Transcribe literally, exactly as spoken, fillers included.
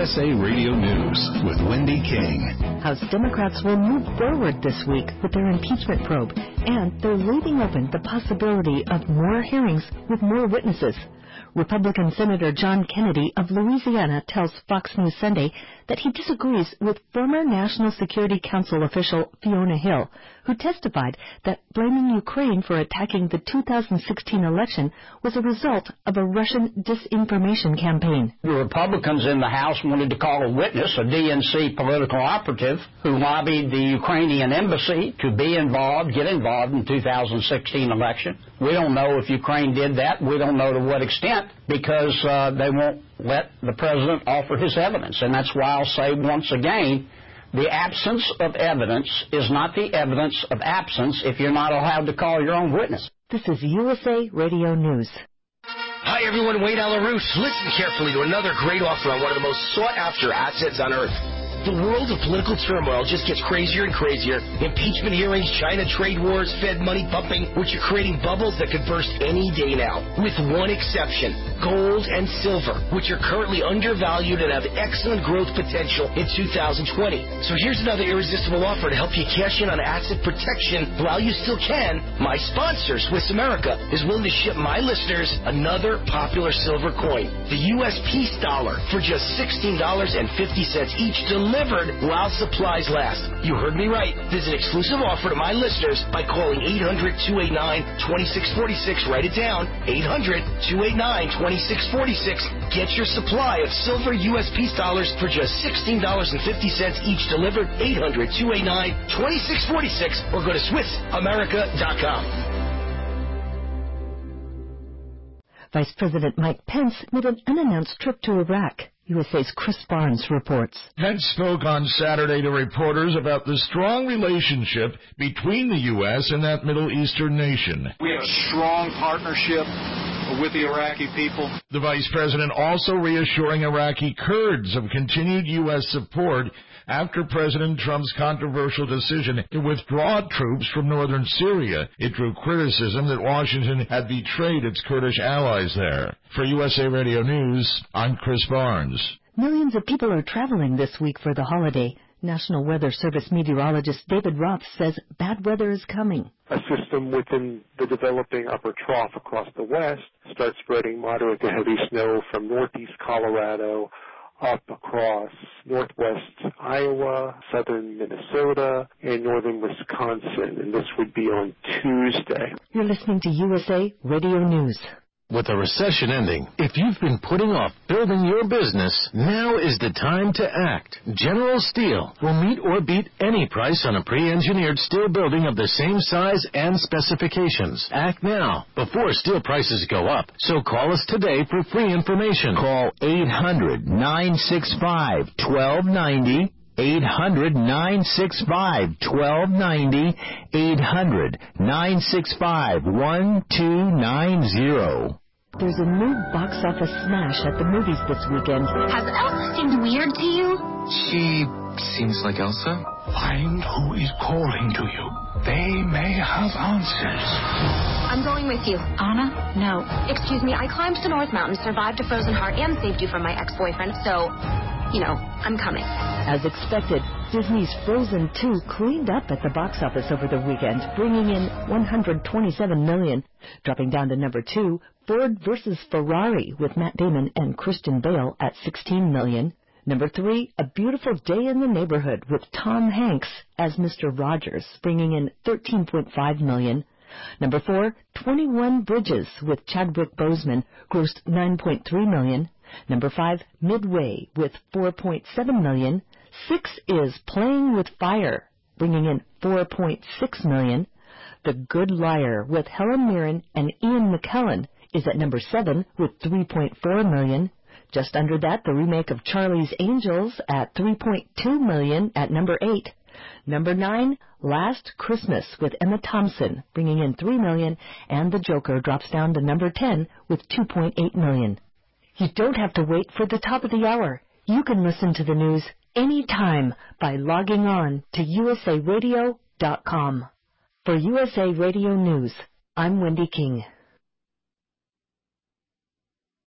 S A Radio News with Wendy King. House Democrats will move forward this week with their impeachment probe, and they're leaving open the possibility of more hearings with more witnesses. Republican Senator John Kennedy of Louisiana tells Fox News Sunday that he disagrees with former National Security Council official Fiona Hill, who testified that blaming Ukraine for attacking the two thousand sixteen election was a result of a Russian disinformation campaign. The Republicans in the House wanted to call a witness, a D N C political operative, who lobbied the Ukrainian embassy to be involved, get involved in the two thousand sixteen election. We don't know if Ukraine did that. We don't know to what extent, because uh, they won't let the president offer his evidence. And that's why I'll say once again, the absence of evidence is not the evidence of absence if you're not allowed to call your own witness. This is U S A Radio News. Hi, everyone. Wade Alaroos. Listen carefully to another great offer on one of the most sought-after assets on Earth. The world of political turmoil just gets crazier and crazier. Impeachment hearings, China trade wars, Fed money pumping, which are creating bubbles that could burst any day now. With one exception, gold and silver, which are currently undervalued and have excellent growth potential in two thousand twenty. So here's another irresistible offer to help you cash in on asset protection while you still can. My sponsor, Swiss America, is willing to ship my listeners another popular silver coin, the U S Peace Dollar, for just sixteen dollars and fifty cents each, delivered while supplies last. You heard me right. There's an exclusive offer to my listeners by calling eight hundred, two eight nine, two six four six. Write it down, eight hundred, two eight nine, two six four six. Get your supply of silver U S Peace dollars for just sixteen dollars and fifty cents each, delivered, eight hundred, two eight nine, two six four six, or go to Swiss America dot com. Vice President Mike Pence made an unannounced trip to Iraq. U S A's Chris Barnes reports. Pence spoke on Saturday to reporters about the strong relationship between the U S and that Middle Eastern nation. We have a strong partnership with the Iraqi people. The vice president also reassuring Iraqi Kurds of continued U S support after President Trump's controversial decision to withdraw troops from northern Syria. It drew criticism that Washington had betrayed its Kurdish allies there. For U S A Radio News, I'm Chris Barnes. Millions of people are traveling this week for the holiday. National Weather Service meteorologist David Roth says bad weather is coming. A system within the developing upper trough across the west starts spreading moderate to heavy snow from northeast Colorado up across northwest Iowa, southern Minnesota, and northern Wisconsin, and this would be on Tuesday. You're listening to U S A Radio News. With the recession ending, if you've been putting off building your business, now is the time to act. General Steel will meet or beat any price on a pre-engineered steel building of the same size and specifications. Act now, before steel prices go up. So call us today for free information. Call eight hundred, nine six five, one two nine zero. eight hundred, nine six five, one two nine zero. eight hundred, nine six five, one two nine zero. There's a new box office smash at the movies this weekend. Has Elsa seemed weird to you? She seems like Elsa. Find who is calling to you. They may have answers. I'm going with you. Anna? No. Excuse me, I climbed the North Mountain, survived a frozen heart, and saved you from my ex-boyfriend, so, you know, I'm coming. As expected, Disney's Frozen two cleaned up at the box office over the weekend, bringing in one hundred twenty-seven million dollars. Dropping down to number two, Ford versus Ferrari with Matt Damon and Christian Bale at sixteen million dollars. Number three, A Beautiful Day in the Neighborhood with Tom Hanks as Mister Rogers, bringing in thirteen point five million dollars. Number four, twenty-one Bridges with Chadwick Boseman grossed nine point three million dollars. Number five, Midway with four point seven million dollars. Six is Playing with Fire, bringing in four point six million dollars. The Good Liar with Helen Mirren and Ian McKellen is at number seven with three point four million dollars. Just under that, the remake of Charlie's Angels at three point two million dollars at number eight. Number nine, Last Christmas with Emma Thompson, bringing in three million dollars, and The Joker drops down to number ten with two point eight million dollars. You don't have to wait for the top of the hour. You can listen to the news anytime by logging on to U S A radio dot com. For U S A Radio News, I'm Wendy King.